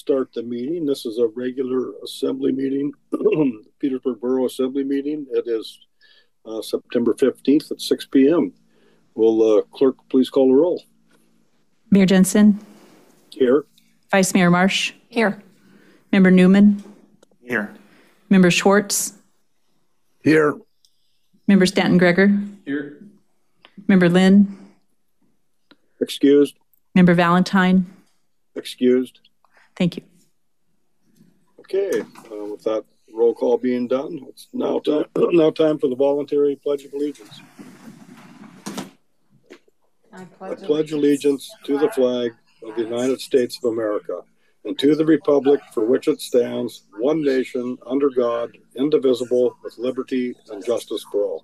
start the meeting. This is a regular assembly meeting, Petersburg Borough Assembly meeting. It is September 15th at 6 p.m. Will clerk please call the roll? Mayor Jensen? Here. Vice Mayor Marsh? Here. Member Newman? Here. Member Schwartz? Here. Member Stanton Gregor? Here. Member Lynn? Excused. Member Valentine? Excused. Thank you. Okay, with that roll call being done, it's now time for the voluntary Pledge of Allegiance. I pledge allegiance to the flag of the United States of America and to the republic for which it stands, one nation, under God, indivisible, with liberty and justice for all.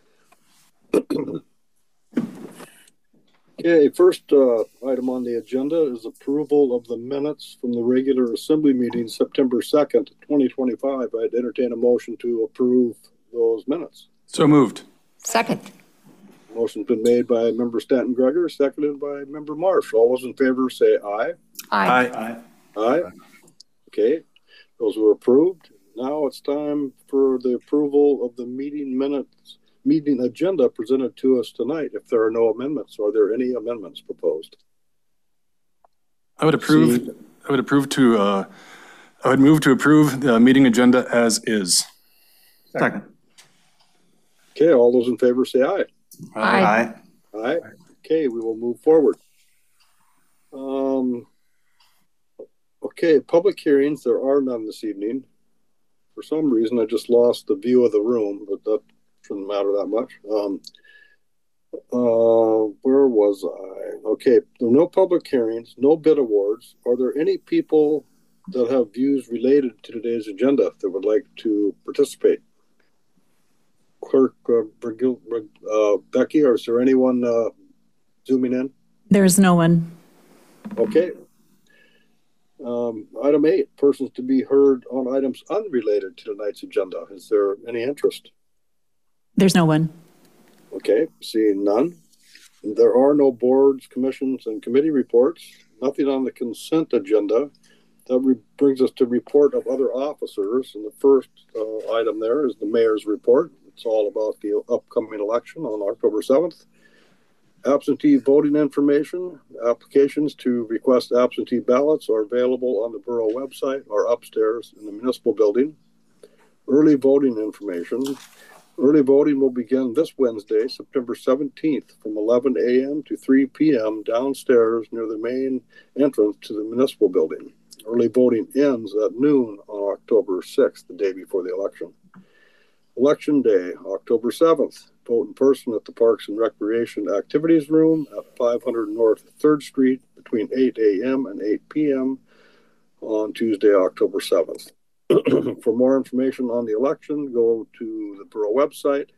Okay, first item on the agenda is approval of the minutes from the regular assembly meeting September 2nd, 2025. I'd entertain a motion to approve those minutes. So moved. Second. Motion's been made by Member Stanton Gregor, seconded by Member Marsh. All those in favor say aye. Aye. Aye. Aye. Okay, those were approved. Now it's time for the approval of the meeting agenda presented to us tonight. If there are no amendments, are there any amendments proposed? I would move to approve the meeting agenda as is. Second. Okay, all those in favor say aye. Aye. Aye. Okay, we will move forward. Okay, public hearings, there are none this evening. For some reason, I just lost the view of the room, but that shouldn't matter that much. Where was I? Okay, there are no public hearings, no bid awards. Are there any people that have views related to today's agenda that would like to participate? Clerk Becky, or is there anyone zooming in? There's no one. Okay. Item 8, persons to be heard on items unrelated to tonight's agenda. Is there any interest? There's no one. Okay, seeing none. There are no boards, commissions, and committee reports. Nothing on the consent agenda. That brings us to report of other officers. And the first item there is the mayor's report. It's all about the upcoming election on October 7th. Absentee voting information. Applications to request absentee ballots are available on the borough website or upstairs in the municipal building. Early voting information. Early voting will begin this Wednesday, September 17th, from 11 a.m. to 3 p.m. downstairs near the main entrance to the municipal building. Early voting ends at noon on October 6th, the day before the election. Election Day, October 7th. Vote in person at the Parks and Recreation Activities Room at 500 North 3rd Street between 8 a.m. and 8 p.m. on Tuesday, October 7th. For more information on the election, go to the borough website,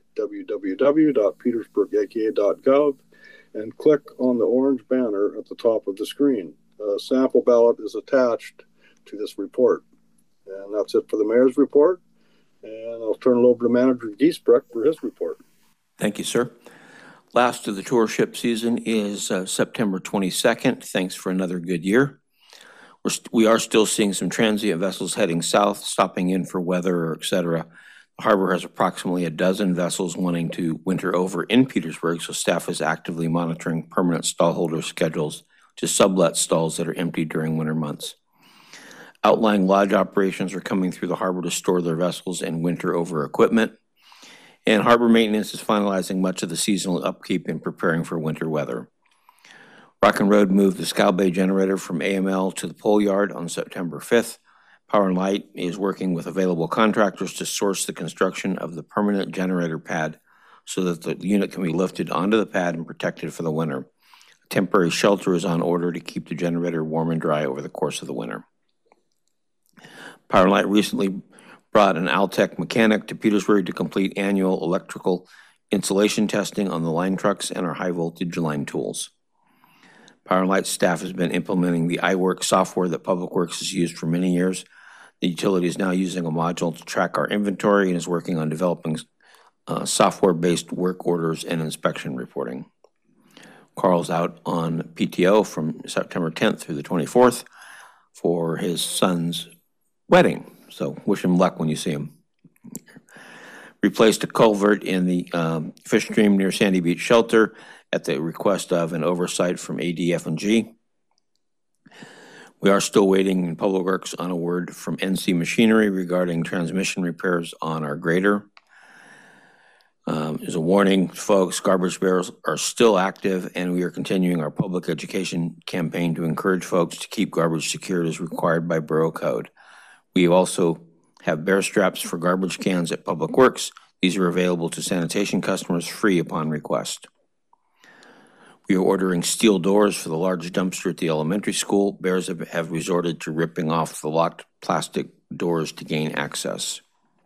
www.petersburgaka.gov, and click on the orange banner at the top of the screen. A sample ballot is attached to this report. And that's it for the mayor's report. And I'll turn it over to Manager Giesbrecht for his report. Thank you, sir. Last of the tourship season is September 22nd. Thanks for another good year. We are still seeing some transient vessels heading south, stopping in for weather, et cetera. The harbor has approximately a dozen vessels wanting to winter over in Petersburg, so staff is actively monitoring permanent stallholder schedules to sublet stalls that are empty during winter months. Outlying lodge operations are coming through the harbor to store their vessels and winter over equipment. And harbor maintenance is finalizing much of the seasonal upkeep and preparing for winter weather. Rock and Road moved the Scow Bay generator from AML to the pole yard on September 5th. Power and Light is working with available contractors to source the construction of the permanent generator pad so that the unit can be lifted onto the pad and protected for the winter. A temporary shelter is on order to keep the generator warm and dry over the course of the winter. Power and Light recently brought an Altec mechanic to Petersburg to complete annual electrical insulation testing on the line trucks and our high voltage line tools. Power and Light staff has been implementing the iWork software that Public Works has used for many years. The utility is now using a module to track our inventory and is working on developing software-based work orders and inspection reporting. Carl's out on PTO from September 10th through the 24th. for his son's wedding. So wish him luck when you see him. Replaced a culvert in the fish stream near Sandy Beach Shelter at the request of an oversight from ADF&G. We are still waiting in Public Works on a word from NC Machinery regarding transmission repairs on our grader. As a warning, folks, garbage barrels are still active, and we are continuing our public education campaign to encourage folks to keep garbage secured as required by Borough Code. We also have bear straps for garbage cans at Public Works. These are available to sanitation customers free upon request. We are ordering steel doors for the large dumpster at the elementary school. Bears have resorted to ripping off the locked plastic doors to gain access.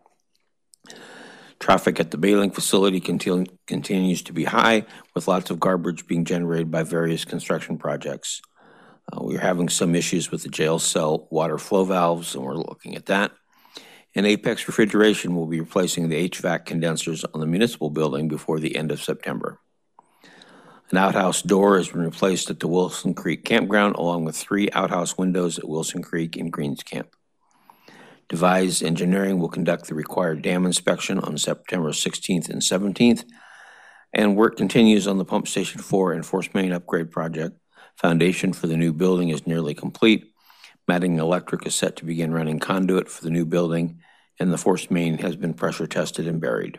Traffic at the baling facility continues to be high, with lots of garbage being generated by various construction projects. We're having some issues with the jail cell water flow valves, and we're looking at that. And Apex Refrigeration will be replacing the HVAC condensers on the municipal building before the end of September. An outhouse door has been replaced at the Wilson Creek Campground, along with 3 outhouse windows at Wilson Creek and Greens Camp. Devise Engineering will conduct the required dam inspection on September 16th and 17th, and work continues on the Pump Station 4 and Force Main Upgrade project. Foundation for the new building is nearly complete. Matting Electric is set to begin running conduit for the new building, and the Force Main has been pressure tested and buried.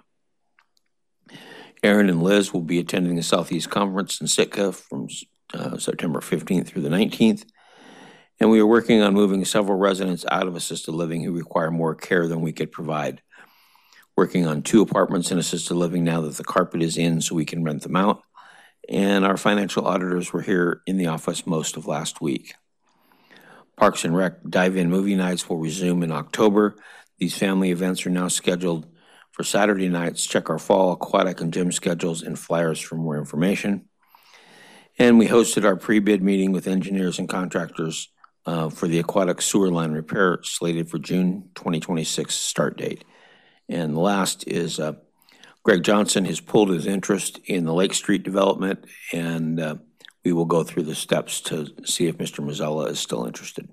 Aaron and Liz will be attending the Southeast Conference in Sitka from September 15th through the 19th. And we are working on moving several residents out of assisted living who require more care than we could provide. Working on 2 apartments in assisted living now that the carpet is in so we can rent them out. And our financial auditors were here in the office most of last week. Parks and Rec dive-in movie nights will resume in October. These family events are now scheduled for Saturday nights. Check our fall aquatic and gym schedules and flyers for more information. And we hosted our pre-bid meeting with engineers and contractors for the aquatic sewer line repair slated for June 2026 start date. And the last is Greg Johnson has pulled his interest in the Lake Street development, and we will go through the steps to see if Mr. Mazzella is still interested.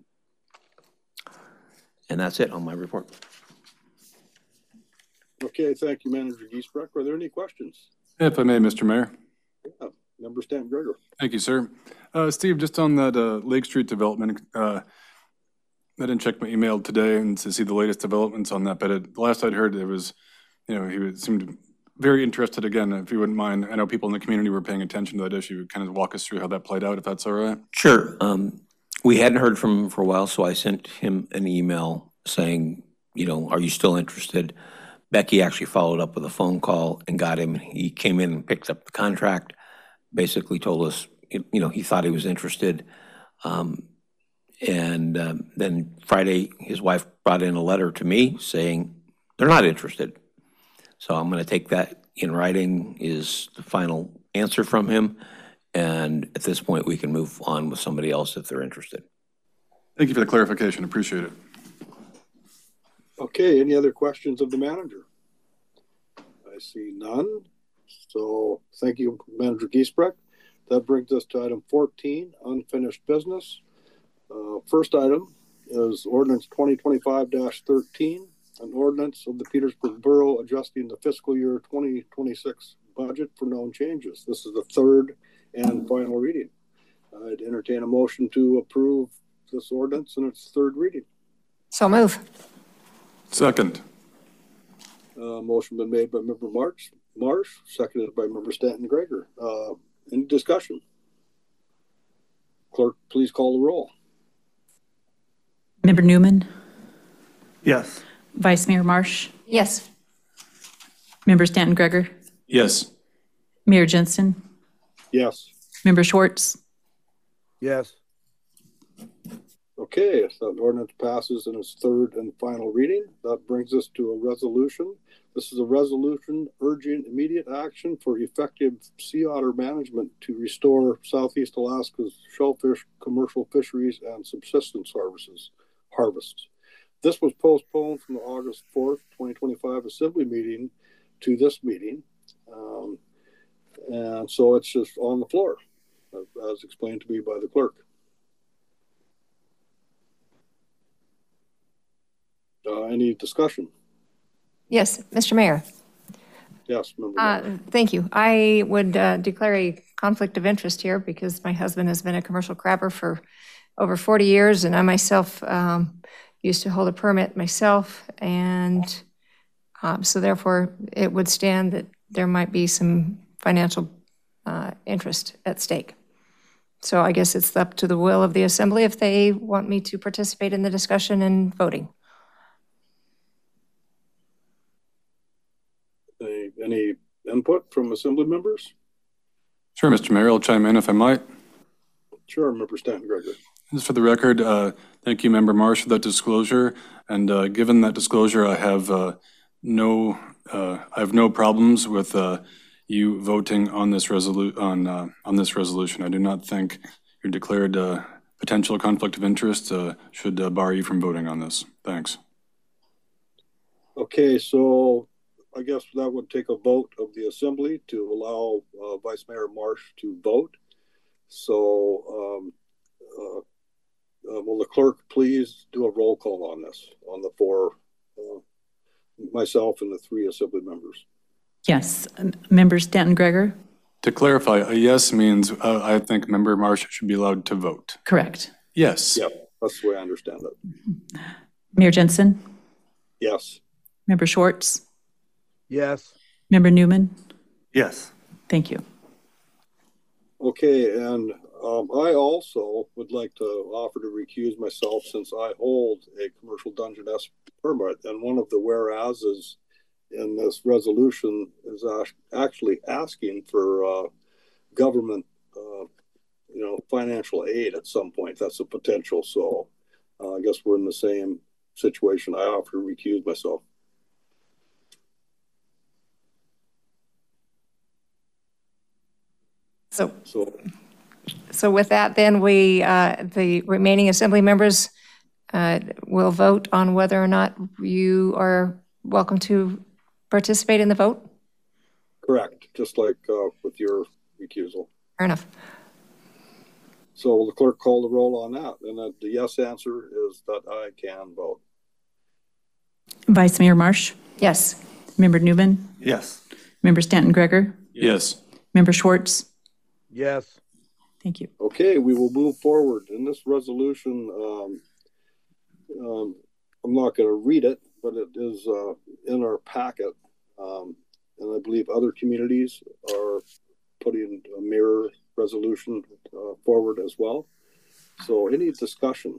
And that's it on my report. Okay, thank you, Manager Giesbrecht. Are there any questions? If I may, Mr. Mayor. Yeah, Member Stanton Gregor. Thank you, sir. Steve, just on that Lake Street development, I didn't check my email today and to see the latest developments on that, but the last I'd heard, it was, he seemed very interested. Again, if you wouldn't mind, I know people in the community were paying attention to that issue. Kind of walk us through how that played out, if that's all right. Sure. We hadn't heard from him for a while, so I sent him an email saying, are you still interested? Becky actually followed up with a phone call and got him. He came in and picked up the contract, basically told us, he thought he was interested. And then Friday, his wife brought in a letter to me saying they're not interested. So I'm going to take that in writing is the final answer from him. And at this point, we can move on with somebody else if they're interested. Thank you for the clarification. Appreciate it. Okay, any other questions of the manager? I see none. So thank you, Manager Giesbrecht. That brings us to item 14, unfinished business. First item is ordinance 2025-13, an ordinance of the Petersburg Borough adjusting the fiscal year 2026 budget for known changes. This is the third and final reading. I'd entertain a motion to approve this ordinance in its third reading. So move. Second. Motion been made by Member Marsh, seconded by Member Stanton Gregor. Any discussion? Clerk, please call the roll. Member Newman, Yes. Vice Mayor Marsh, Yes. Member Stanton Gregor, Yes. Mayor Jensen, Yes. Member Schwartz, Yes. Okay, if that ordinance passes in its third and final reading, that brings us to a resolution. This is a resolution urging immediate action for effective sea otter management to restore Southeast Alaska's shellfish, commercial fisheries, and subsistence harvests. This was postponed from the August 4th, 2025 Assembly meeting to this meeting. And so it's just on the floor, as explained to me by the clerk. Any discussion? Yes, Mr. Mayor. Yes, Member Marsh. Thank you. I would declare a conflict of interest here because my husband has been a commercial crabber for over 40 years, and I myself used to hold a permit myself, and so therefore it would stand that there might be some financial interest at stake. So I guess it's up to the will of the assembly if they want me to participate in the discussion and voting. Any input from assembly members? Sure, Mr. Mayor, I'll chime in if I might. Sure, Member Stanton Gregory. Just for the record, thank you, Member Marsh, for that disclosure. And given that disclosure, I have no problems with you voting on this on this resolution. I do not think your declared potential conflict of interest should bar you from voting on this. Thanks. Okay, so I guess that would take a vote of the assembly to allow Vice Mayor Marsh to vote. So will the clerk please do a roll call on this, on the four, myself and the three assembly members? Yes. Member Stanton Greger? To clarify, a yes means I think Member Marsh should be allowed to vote. Correct. Yes. Yep, that's the way I understand it. Mayor Jensen? Yes. Member Schwartz? Yes. Member Newman? Yes. Thank you. Okay, and I also would like to offer to recuse myself since I hold a commercial Dungeness permit, and one of the whereases in this resolution is actually asking for government, financial aid at some point. That's a potential. So I guess we're in the same situation. I offer to recuse myself. So with that, then the remaining assembly members will vote on whether or not you are welcome to participate in the vote? Correct, just like with your recusal. Fair enough. So will the clerk call the roll on that? And the yes answer is that I can vote. Vice Mayor Marsh? Yes. Member Newman? Yes. Member Stanton Greger? Yes. Member Schwartz? Yes. Thank you. Okay, we will move forward. In this resolution, I'm not going to read it, but it is in our packet. And I believe other communities are putting a mirror resolution forward as well. So any discussion?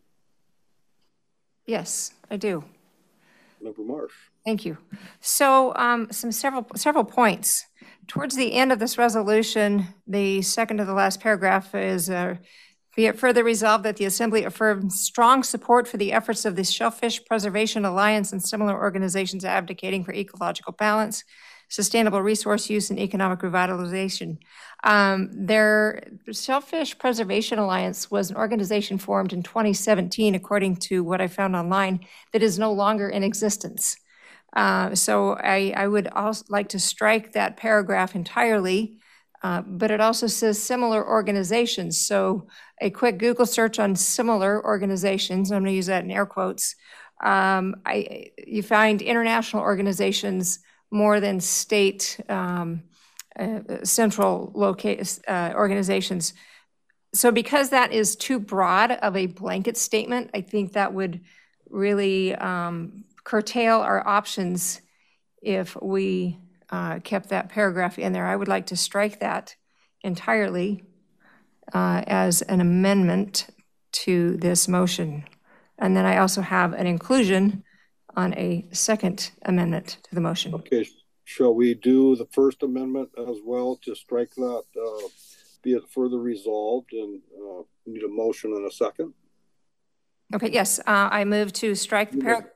Yes, I do. Member Marsh. Thank you. So several points. Towards the end of this resolution, the second to the last paragraph is, be it further resolved that the Assembly affirms strong support for the efforts of the Shellfish Preservation Alliance and similar organizations advocating for ecological balance, sustainable resource use, and economic revitalization. Their Shellfish Preservation Alliance was an organization formed in 2017, according to what I found online, that is no longer in existence. So I would also like to strike that paragraph entirely, but it also says similar organizations. So a quick Google search on similar organizations, I'm going to use that in air quotes, you find international organizations more than state central organizations. So because that is too broad of a blanket statement, I think that would really curtail our options if we kept that paragraph in there. I would like to strike that entirely as an amendment to this motion. And then I also have an inclusion on a second amendment to the motion. Okay, shall we do the first amendment as well to strike that, be it further resolved, and we need a motion and a second? Okay, yes, I move to strike the paragraph.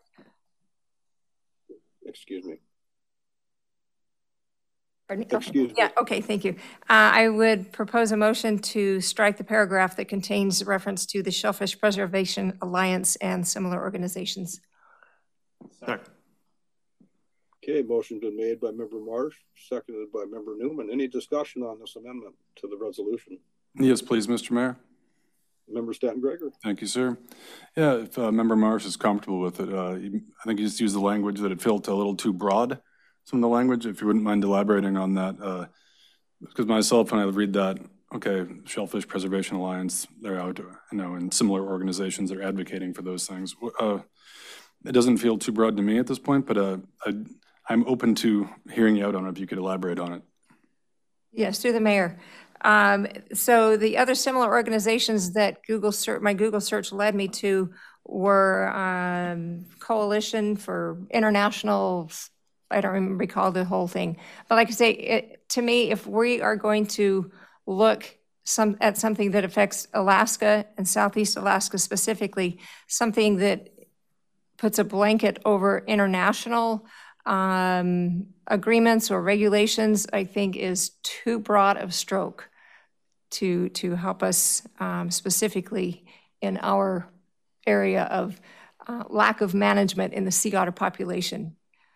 Excuse me. Excuse me. Yeah, okay, thank you. I would propose a motion to strike the paragraph that contains reference to the Shellfish Preservation Alliance and similar organizations. Second. Okay, motion's been made by Member Marsh, seconded by Member Newman. Any discussion on this amendment to the resolution? Yes, please, Mr. Mayor. Member Stanton Gregor. Thank you, sir. Yeah, if Member Marsh is comfortable with it, I think you just used the language that it felt a little too broad, some of the language, if you wouldn't mind elaborating on that. Because myself, when I read that, okay, Shellfish Preservation Alliance, they're out, and similar organizations are advocating for those things. It doesn't feel too broad to me at this point, but I'm open to hearing you out on it if you could elaborate on it. Yes, through the mayor. So the other similar organizations that my Google search led me to were Coalition for International, I don't even recall the whole thing. But like I say, to me, if we are going to look at something that affects Alaska and Southeast Alaska specifically, something that puts a blanket over international agreements or regulations, I think is too broad of stroke to help us specifically in our area of lack of management in the sea otter population.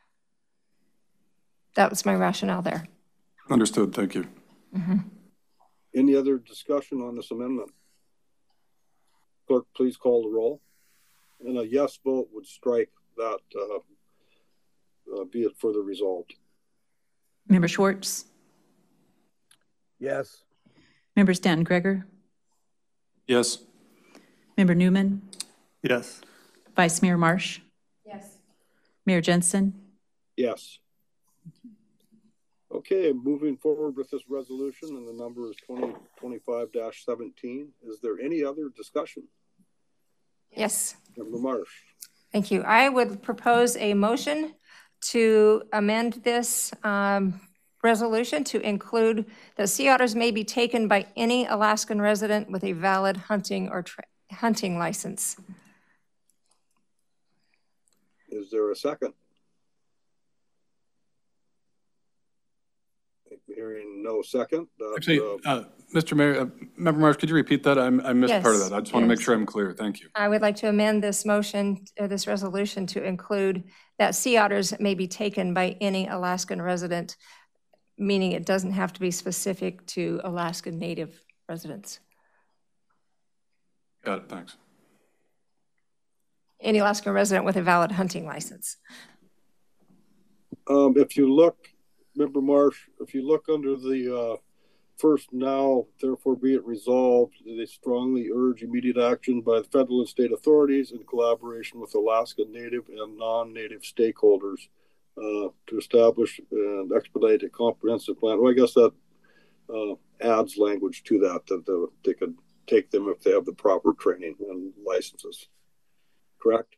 That was my rationale there. Understood. Thank you. Mm-hmm. Any other discussion on this amendment? Clerk, please call the roll. And a yes vote would strike that, be it further resolved. Member Schwartz, Yes. Member Stanton Gregor, Yes. Member Newman, Yes. Vice Mayor Marsh, Yes. Mayor Jensen. Yes. Okay, moving forward with this resolution, and the number is 2025-17. Is there any other discussion? Yes. Member Marsh. Thank you. I would propose a motion to amend this resolution to include that sea otters may be taken by any Alaskan resident with a valid hunting or hunting license. Is there a second? Hearing no second. Actually, Mr. Mayor, Member Marsh, could you repeat that? I missed Yes, part of that. I just want to make yes. sure I'm clear. Thank you. I would like to amend this motion, this resolution, to include that sea otters may be taken by any Alaskan resident, meaning it doesn't have to be specific to Alaskan Native residents. Got it. Thanks. Any Alaskan resident with a valid hunting license. If you look, Member Marsh, if you look under the first now, therefore be it resolved, they strongly urge immediate action by the federal and state authorities in collaboration with Alaska Native and non-Native stakeholders to establish and expedite a comprehensive plan. Well, I guess that adds language to that, they could take them if they have the proper training and licenses. Correct?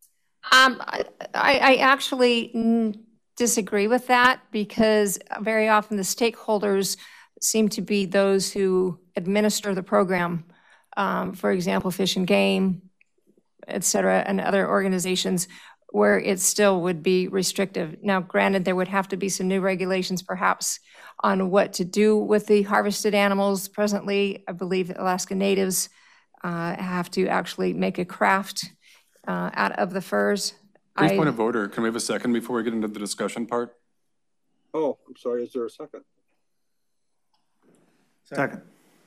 I actually disagree with that because very often the stakeholders seem to be those who administer the program. For example, Fish and Game, et cetera, and other organizations where it still would be restrictive. Now, granted, there would have to be some new regulations perhaps on what to do with the harvested animals. Presently, I believe Alaska Natives have to actually make a craft out of the furs. Brief point of order. Can we have a second before we get into the discussion part? Oh, I'm sorry. Is there a second? Second.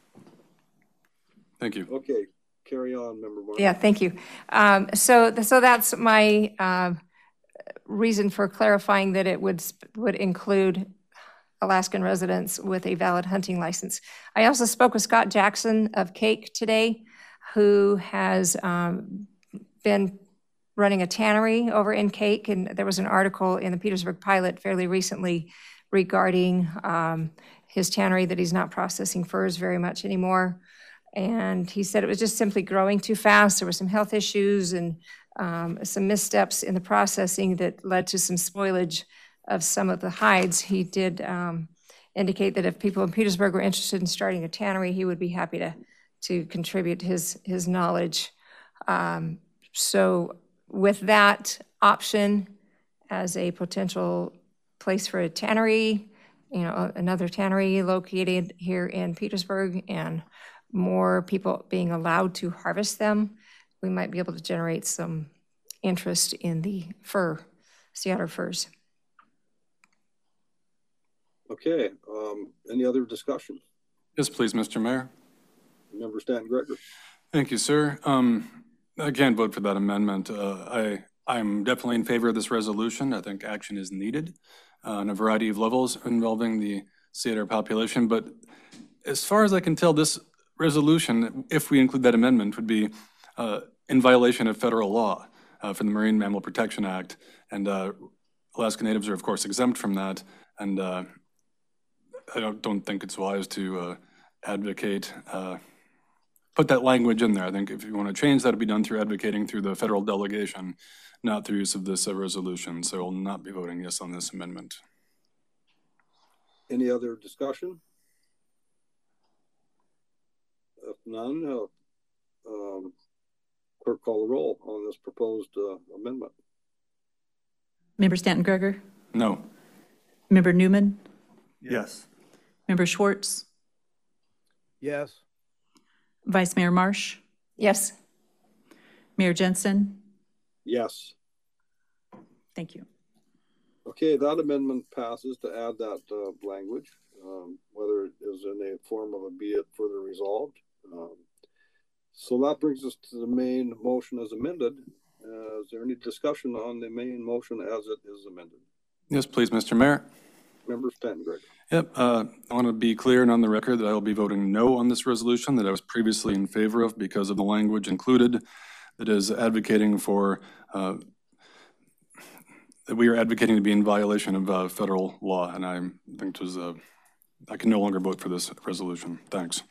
Thank you. Okay. Carry on, Member Marsh. Yeah, thank you. So that's my reason for clarifying that it would include Alaskan residents with a valid hunting license. I also spoke with Scott Jackson of Cake today, who has been running a tannery over in Cake, and there was an article in the Petersburg Pilot fairly recently regarding his tannery that he's not processing furs very much anymore. And he said it was just simply growing too fast. There were some health issues and some missteps in the processing that led to some spoilage of some of the hides. He did indicate that if people in Petersburg were interested in starting a tannery, he would be happy to contribute his knowledge. So with that option as a potential place for a tannery, another tannery located here in Petersburg, and more people being allowed to harvest them, we might be able to generate some interest in the sea otter furs. Okay. Any other discussion? Yes, please, Mr. Mayor. Member Stanton Gregor. Thank you, sir. I can't vote for that amendment. I'm definitely in favor of this resolution. I think action is needed on a variety of levels involving the sea otter population. But as far as I can tell, this resolution, if we include that amendment, would be in violation of federal law from the Marine Mammal Protection Act. And Alaska Natives are, of course, exempt from that. And I don't think it's wise to advocate put that language in there. I think if you want to change that, it'd be done through advocating through the federal delegation, not through use of this resolution. So we'll not be voting yes on this amendment. Any other discussion? If none, clerk call the roll on this proposed amendment. Member Stanton Greger, No. Member Newman, Yes. Member Schwartz, Yes. Vice Mayor Marsh, Yes. Mayor Jensen. Yes. Thank you. Okay, that amendment passes to add that language, whether it is in a form of a be it further resolved. So that brings us to the main motion as amended. Is there any discussion on the main motion as it is amended? Yes, please, Mr. Mayor. Member Stanton Greger. Yep, I want to be clear and on the record that I will be voting no on this resolution that I was previously in favor of because of the language included that is advocating for, that we are advocating to be in violation of federal law. And I think it was, I can no longer vote for this resolution. Thanks.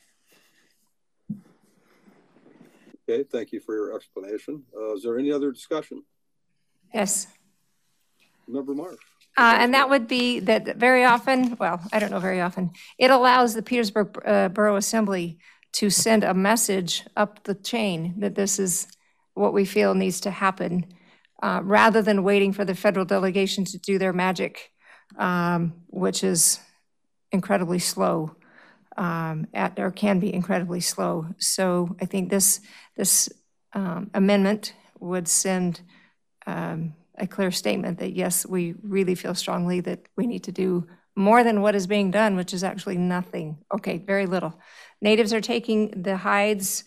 Okay, thank you for your explanation. Is there any other discussion? Yes. Member Marsh. And that would be that very often, well, I don't know very often, it allows the Petersburg Borough Assembly to send a message up the chain that this is what we feel needs to happen, rather than waiting for the federal delegation to do their magic, which is incredibly slow, or can be incredibly slow. So I think this amendment would send a clear statement that, yes, we really feel strongly that we need to do more than what is being done, which is actually nothing. Okay, very little. Natives are taking the hides.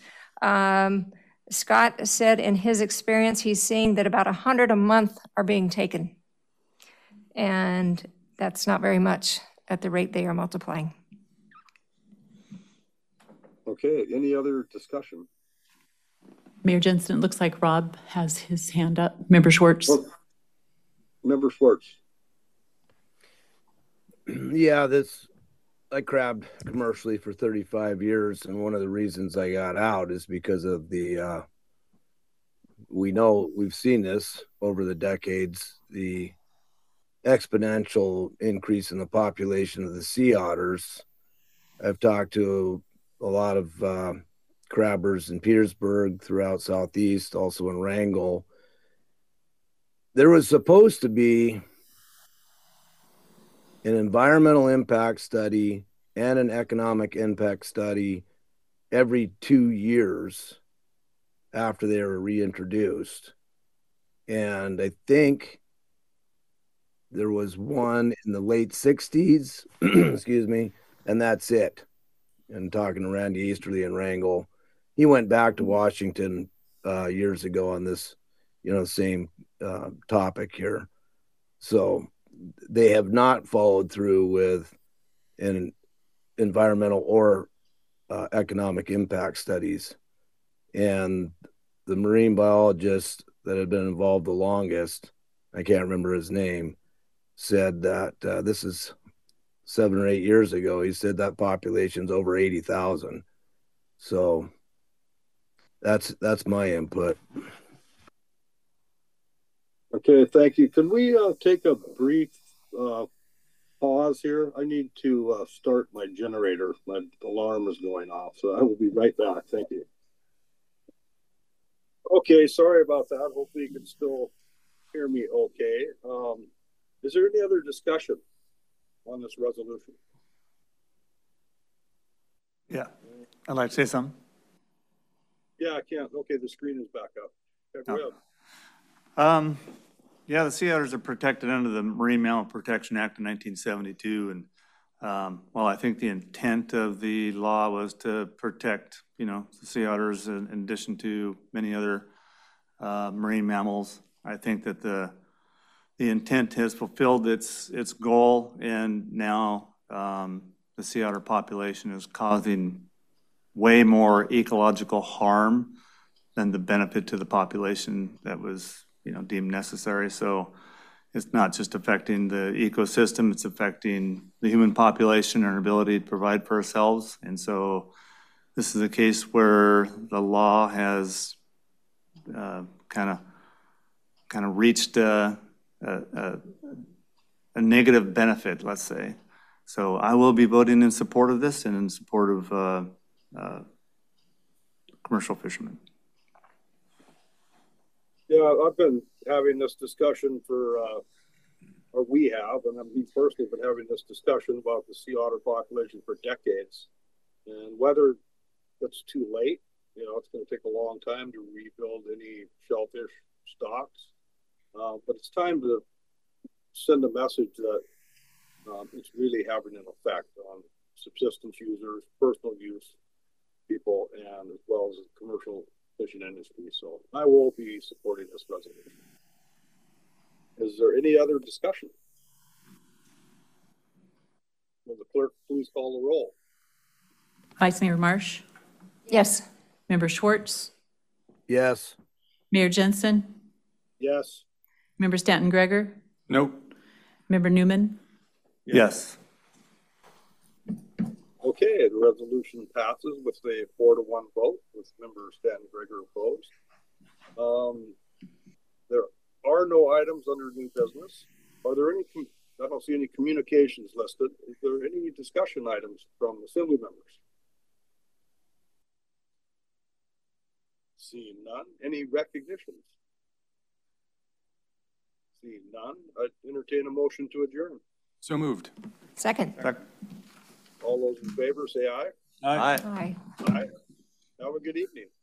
Scott said in his experience, he's seeing that about 100 a month are being taken. And that's not very much at the rate they are multiplying. Okay, any other discussion? Mayor Jensen, it looks like Rob has his hand up. Member Schwartz. Oh, Member Schwartz. Yeah, I crabbed commercially for 35 years, and one of the reasons I got out is because of the, we've seen this over the decades, the exponential increase in the population of the sea otters. I've talked to a lot of crabbers in Petersburg, throughout Southeast, also in Wrangell. There was supposed to be an environmental impact study and an economic impact study every 2 years after they were reintroduced. And I think there was one in the late 60s, excuse me, and that's it. And talking to Randy Easterly in Wrangell, he went back to Washington years ago on this, same topic here. So they have not followed through with an environmental or economic impact studies. And the marine biologist that had been involved the longest, I can't remember his name, said that this is 7 or 8 years ago. He said that population's over 80,000. So that's my input. Okay, thank you. Can we take a brief pause here? I need to start my generator. My alarm is going off, so I will be right back. Thank you. Okay, sorry about that. Hopefully you can still hear me okay. Is there any other discussion on this resolution? Yeah, I'd like to say something. Yeah, I can. Okay, the screen is back up. Okay, go ahead. Yeah, the sea otters are protected under the Marine Mammal Protection Act of 1972, and Well, I think the intent of the law was to protect, the sea otters in addition to many other marine mammals. I think that the intent has fulfilled its goal, and now the sea otter population is causing way more ecological harm than the benefit to the population that was, deemed necessary. So it's not just affecting the ecosystem, it's affecting the human population and our ability to provide for ourselves. And so this is a case where the law has kind of reached a negative benefit, let's say. So I will be voting in support of this and in support of commercial fishermen. Yeah, I've been having this discussion or we have, and me personally been having this discussion about the sea otter population for decades. And whether it's too late, it's going to take a long time to rebuild any shellfish stocks. But it's time to send a message that it's really having an effect on subsistence users, personal use people, and as well as the commercial fishing industry. So I will be supporting this resolution. Is there any other discussion? Will the clerk please call the roll? Vice Mayor Marsh, Yes. Member Schwartz, Yes. Mayor Jensen, Yes. Member Stanton Gregor, Nope. Member Newman. Yes. Okay, the resolution passes with a 4-1 vote, with Member Stanton Gregor opposed. There are no items under new business. Are there any? I don't see any communications listed. Is there any discussion items from assembly members? Seeing none. Any recognitions? Seeing none. I entertain a motion to adjourn. So moved. Second. All those in favor say aye. Aye. Aye. Aye. Have a good evening.